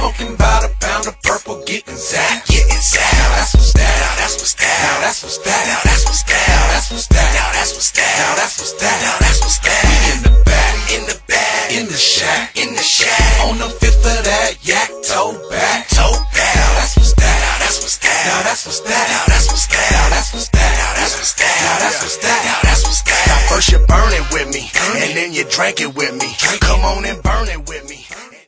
Smoking about a pound of purple, getting zapped. Now that's what's that. Now that's what's that. Now that's what's that. Now that's what's that. Now that's what's that. Now that's what's that. Now that's what's that. Now that's what's that. We in the back, in the shack, on the fifth of that yak, toe back. Now that's what's that. Now that's what's that. Now that's what's that. Now that's what's that. Now that's what's that. Now that's what's that. Now that's what's that. Now that's what's that. Now first you burn it with me, and then you drink it with me. Come on and burn it with me.